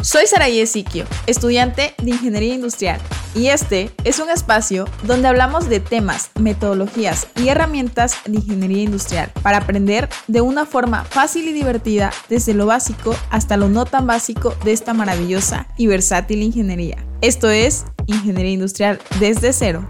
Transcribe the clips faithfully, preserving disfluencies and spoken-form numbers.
Soy Saraí Siquio, estudiante de Ingeniería Industrial, y este es un espacio donde hablamos de temas, metodologías y herramientas de Ingeniería Industrial para aprender de una forma fácil y divertida desde lo básico hasta lo no tan básico de esta maravillosa y versátil ingeniería. Esto es Ingeniería Industrial desde cero.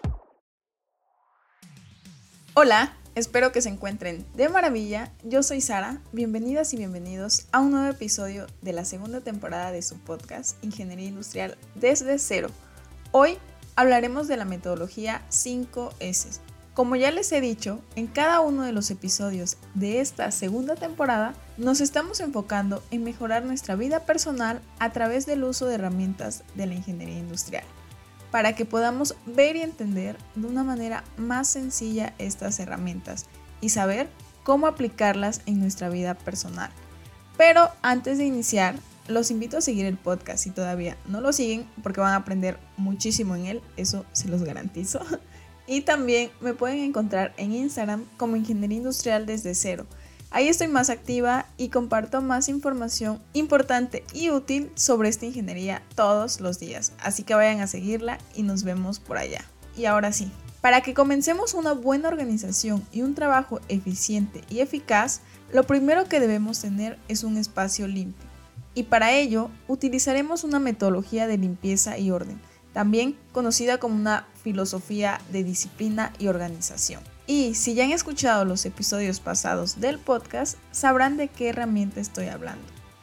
Hola. Espero que se encuentren de maravilla. Yo soy Sara. Bienvenidas y bienvenidos a un nuevo episodio de la segunda temporada de su podcast Ingeniería Industrial desde cero. Hoy hablaremos de la metodología cinco ese. Como ya les he dicho, en cada uno de los episodios de esta segunda temporada nos estamos enfocando en mejorar nuestra vida personal a través del uso de herramientas de la ingeniería industrial, para que podamos ver y entender de una manera más sencilla estas herramientas y saber cómo aplicarlas en nuestra vida personal. Pero antes de iniciar, los invito a seguir el podcast si todavía no lo siguen, porque van a aprender muchísimo en él, eso se los garantizo. Y también me pueden encontrar en Instagram como Ingeniería Industrial desde cero. Ahí estoy más activa y comparto más información importante y útil sobre esta ingeniería todos los días. Así que vayan a seguirla y nos vemos por allá. Y ahora sí, para que comencemos una buena organización y un trabajo eficiente y eficaz, lo primero que debemos tener es un espacio limpio. Y para ello, utilizaremos una metodología de limpieza y orden, también conocida como una filosofía de disciplina y organización. Y si ya han escuchado los episodios pasados del podcast, sabrán de qué herramienta estoy hablando.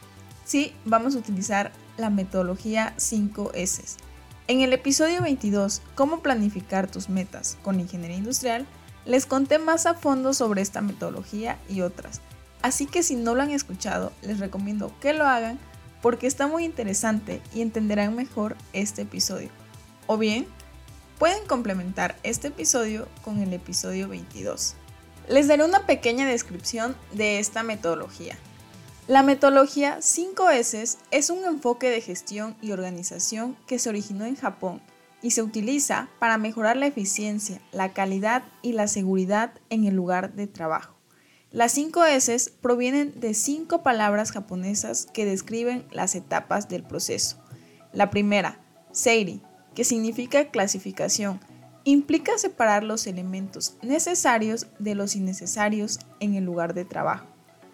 Sí, vamos a utilizar la metodología cinco ese. En el episodio veintidós, cómo planificar tus metas con ingeniería industrial, les conté más a fondo sobre esta metodología y otras. Así que si no lo han escuchado, les recomiendo que lo hagan porque está muy interesante y entenderán mejor este episodio. O bien, pueden complementar este episodio con el episodio veintidós. Les daré una pequeña descripción de esta metodología. La metodología cinco ese es un enfoque de gestión y organización que se originó en Japón y se utiliza para mejorar la eficiencia, la calidad y la seguridad en el lugar de trabajo. Las cinco ese provienen de cinco palabras japonesas que describen las etapas del proceso. La primera, seiri, que significa clasificación, implica separar los elementos necesarios de los innecesarios en el lugar de trabajo.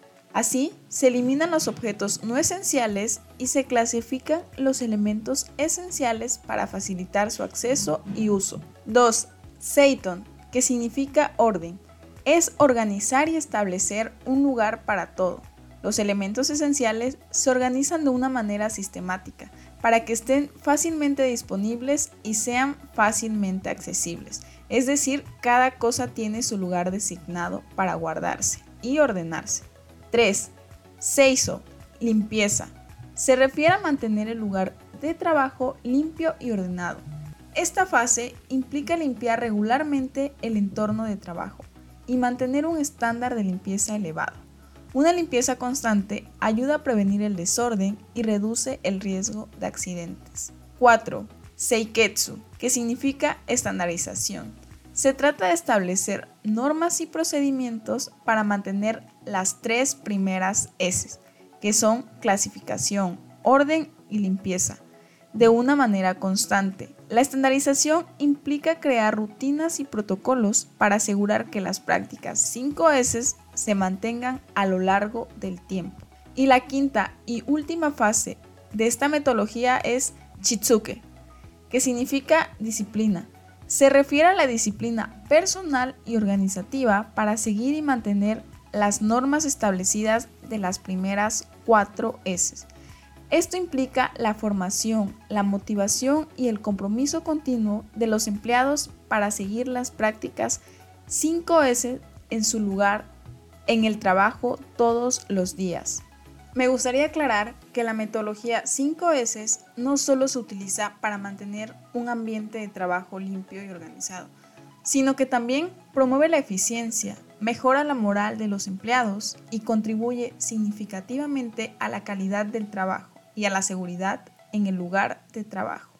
Así, se eliminan los objetos no esenciales y se clasifican los elementos esenciales para facilitar su acceso y uso. dos. Seiton, que significa orden, es organizar y establecer un lugar para todo. Los elementos esenciales se organizan de una manera sistemática para que estén fácilmente disponibles y sean fácilmente accesibles. Es decir, cada cosa tiene su lugar designado para guardarse y ordenarse. tres. Seiso, limpieza. Se refiere a mantener el lugar de trabajo limpio y ordenado. Esta fase implica limpiar regularmente el entorno de trabajo y mantener un estándar de limpieza elevado. Una limpieza constante ayuda a prevenir el desorden y reduce el riesgo de accidentes. cuatro. Seiketsu, que significa estandarización. Se trata de establecer normas y procedimientos para mantener las tres primeras S, que son clasificación, orden y limpieza, de una manera constante. La estandarización implica crear rutinas y protocolos para asegurar que las prácticas cinco ese se mantengan a lo largo del tiempo. Y la quinta y última fase de esta metodología es Chitsuke, que significa disciplina. Se refiere a la disciplina personal y organizativa para seguir y mantener las normas establecidas de las primeras cuatro ese. Esto implica la formación, la motivación y el compromiso continuo de los empleados para seguir las prácticas cinco ese en su lugar en el trabajo todos los días. Me gustaría aclarar que la metodología cinco ese no solo se utiliza para mantener un ambiente de trabajo limpio y organizado, sino que también promueve la eficiencia, mejora la moral de los empleados y contribuye significativamente a la calidad del trabajo y a la seguridad en el lugar de trabajo.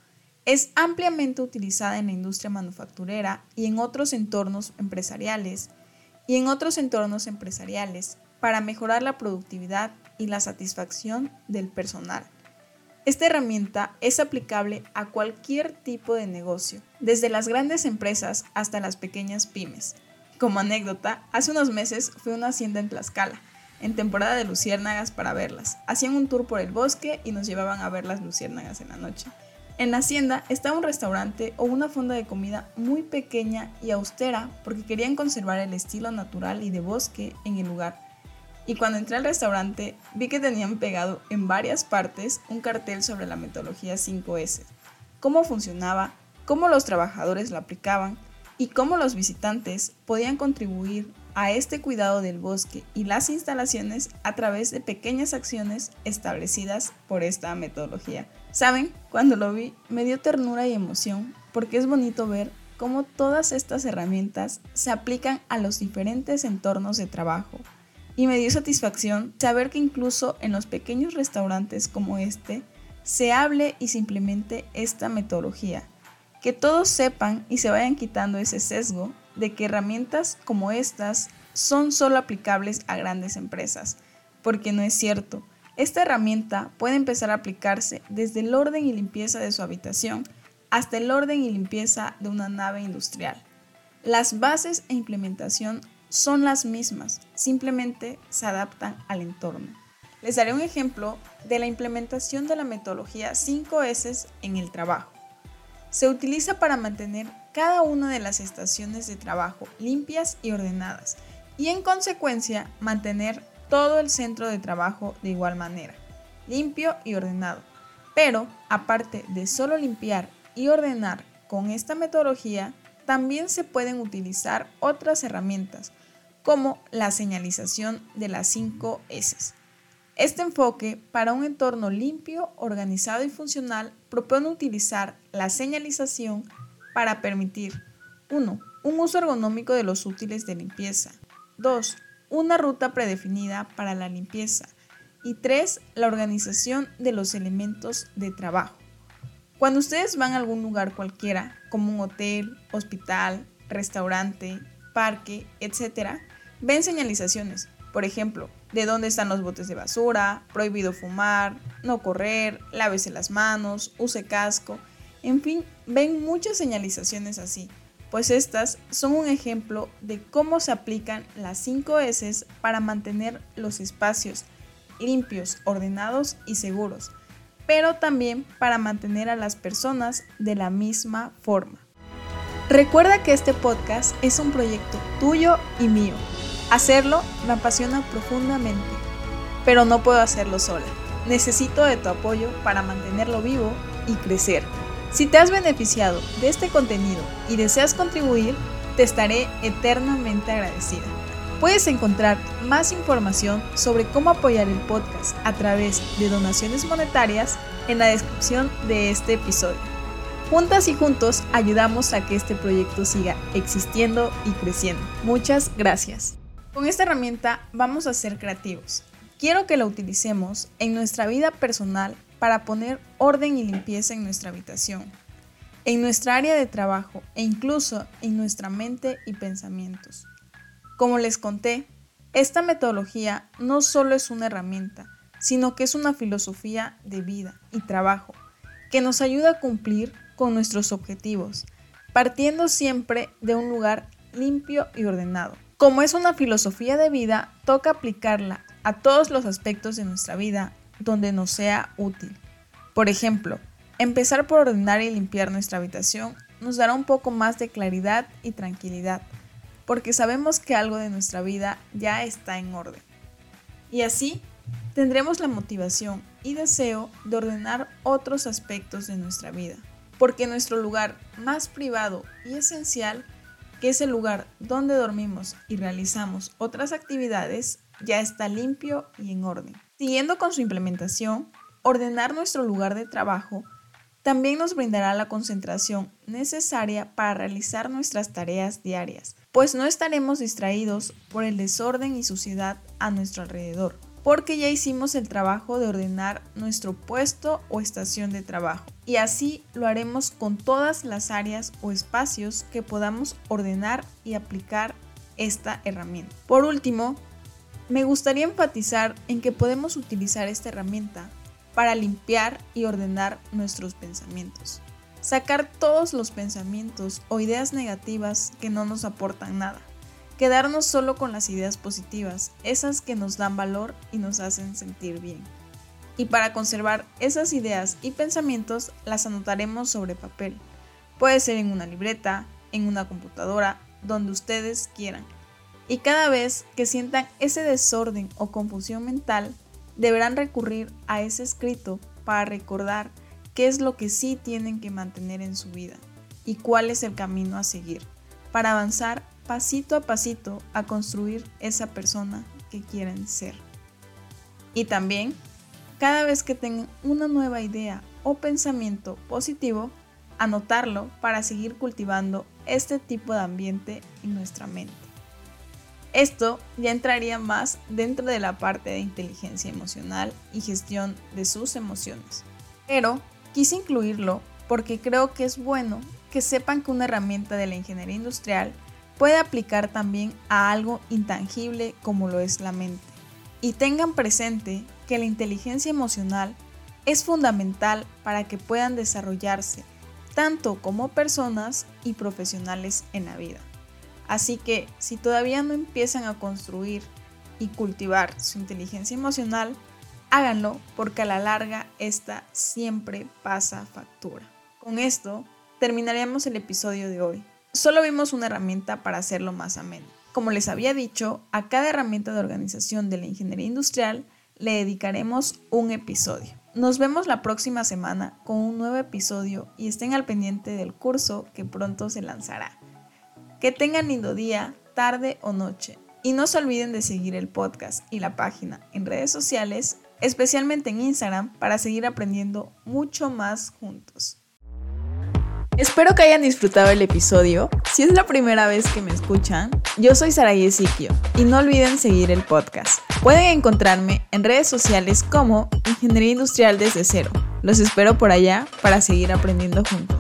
Es ampliamente utilizada en la industria manufacturera y en otros entornos empresariales y en otros entornos empresariales para mejorar la productividad y la satisfacción del personal. Esta herramienta es aplicable a cualquier tipo de negocio, desde las grandes empresas hasta las pequeñas pymes. Como anécdota, hace unos meses fui a una hacienda en Tlaxcala, en temporada de luciérnagas para verlas. Hacían un tour por el bosque y nos llevaban a ver las luciérnagas en la noche. En la hacienda estaba un restaurante o una fonda de comida muy pequeña y austera porque querían conservar el estilo natural y de bosque en el lugar. Y cuando entré al restaurante, vi que tenían pegado en varias partes un cartel sobre la metodología cinco ese, cómo funcionaba, cómo los trabajadores lo aplicaban y cómo los visitantes podían contribuir a este cuidado del bosque y las instalaciones a través de pequeñas acciones establecidas por esta metodología. ¿Saben? Cuando lo vi, me dio ternura y emoción porque es bonito ver cómo todas estas herramientas se aplican a los diferentes entornos de trabajo. Y me dio satisfacción saber que incluso en los pequeños restaurantes como este, se hable y se implemente esta metodología. Que todos sepan y se vayan quitando ese sesgo de que herramientas como estas son solo aplicables a grandes empresas, porque no es cierto. Esta herramienta puede empezar a aplicarse desde el orden y limpieza de su habitación hasta el orden y limpieza de una nave industrial. Las bases e implementación son las mismas, simplemente se adaptan al entorno. Les daré un ejemplo de la implementación de la metodología cinco ese en el trabajo. Se utiliza para mantener cada una de las estaciones de trabajo limpias y ordenadas y en consecuencia mantener todo el centro de trabajo de igual manera, limpio y ordenado. Pero aparte de solo limpiar y ordenar con esta metodología, también se pueden utilizar otras herramientas como la señalización de las cinco ese. Este enfoque para un entorno limpio, organizado y funcional propone utilizar la señalización para permitir uno. Un uso ergonómico de los útiles de limpieza. dos. Una ruta predefinida para la limpieza. Y tres. La organización de los elementos de trabajo. Cuando ustedes van a algún lugar cualquiera, como un hotel, hospital, restaurante, parque, etcétera, ven señalizaciones. Por ejemplo, de dónde están los botes de basura, prohibido fumar, no correr, lávese las manos, use casco, en fin, ven muchas señalizaciones así, pues estas son un ejemplo de cómo se aplican las cinco ese para mantener los espacios limpios, ordenados y seguros, pero también para mantener a las personas de la misma forma. Recuerda que este podcast es un proyecto tuyo y mío. Hacerlo me apasiona profundamente, pero no puedo hacerlo sola. Necesito de tu apoyo para mantenerlo vivo y crecer. Si te has beneficiado de este contenido y deseas contribuir, te estaré eternamente agradecida. Puedes encontrar más información sobre cómo apoyar el podcast a través de donaciones monetarias en la descripción de este episodio. Juntas y juntos ayudamos a que este proyecto siga existiendo y creciendo. Muchas gracias. Con esta herramienta vamos a ser creativos. Quiero que la utilicemos en nuestra vida personal para poner orden y limpieza en nuestra habitación, en nuestra área de trabajo e incluso en nuestra mente y pensamientos. Como les conté, esta metodología no solo es una herramienta, sino que es una filosofía de vida y trabajo que nos ayuda a cumplir con nuestros objetivos, partiendo siempre de un lugar limpio y ordenado. Como es una filosofía de vida, toca aplicarla a todos los aspectos de nuestra vida donde nos sea útil. Por ejemplo, empezar por ordenar y limpiar nuestra habitación nos dará un poco más de claridad y tranquilidad, porque sabemos que algo de nuestra vida ya está en orden. Y así tendremos la motivación y deseo de ordenar otros aspectos de nuestra vida, porque nuestro lugar más privado y esencial, que es el lugar donde dormimos y realizamos otras actividades, ya está limpio y en orden. Siguiendo con su implementación, ordenar nuestro lugar de trabajo también nos brindará la concentración necesaria para realizar nuestras tareas diarias, pues no estaremos distraídos por el desorden y suciedad a nuestro alrededor, porque ya hicimos el trabajo de ordenar nuestro puesto o estación de trabajo, y así lo haremos con todas las áreas o espacios que podamos ordenar y aplicar esta herramienta. Por último, me gustaría enfatizar en que podemos utilizar esta herramienta para limpiar y ordenar nuestros pensamientos. Sacar todos los pensamientos o ideas negativas que no nos aportan nada. Quedarnos solo con las ideas positivas, esas que nos dan valor y nos hacen sentir bien. Y para conservar esas ideas y pensamientos, las anotaremos sobre papel. Puede ser en una libreta, en una computadora, donde ustedes quieran. Y cada vez que sientan ese desorden o confusión mental, deberán recurrir a ese escrito para recordar qué es lo que sí tienen que mantener en su vida y cuál es el camino a seguir para avanzar pasito a pasito a construir esa persona que quieren ser. Y también, cada vez que tengan una nueva idea o pensamiento positivo, anotarlo para seguir cultivando este tipo de ambiente en nuestra mente. Esto ya entraría más dentro de la parte de inteligencia emocional y gestión de sus emociones. Pero quise incluirlo porque creo que es bueno que sepan que una herramienta de la ingeniería industrial puede aplicar también a algo intangible como lo es la mente. Y tengan presente que la inteligencia emocional es fundamental para que puedan desarrollarse tanto como personas y profesionales en la vida. Así que si todavía no empiezan a construir y cultivar su inteligencia emocional, háganlo porque a la larga esta siempre pasa factura. Con esto terminaremos el episodio de hoy. Solo vimos una herramienta para hacerlo más ameno. Como les había dicho, a cada herramienta de organización de la ingeniería industrial le dedicaremos un episodio. Nos vemos la próxima semana con un nuevo episodio y estén al pendiente del curso que pronto se lanzará. Que tengan lindo día, tarde o noche. Y no se olviden de seguir el podcast y la página en redes sociales, especialmente en Instagram, para seguir aprendiendo mucho más juntos. Espero que hayan disfrutado el episodio. Si es la primera vez que me escuchan, yo soy Saraí Ezequiel y no olviden seguir el podcast. Pueden encontrarme en redes sociales como Ingeniería Industrial desde cero. Los espero por allá para seguir aprendiendo juntos.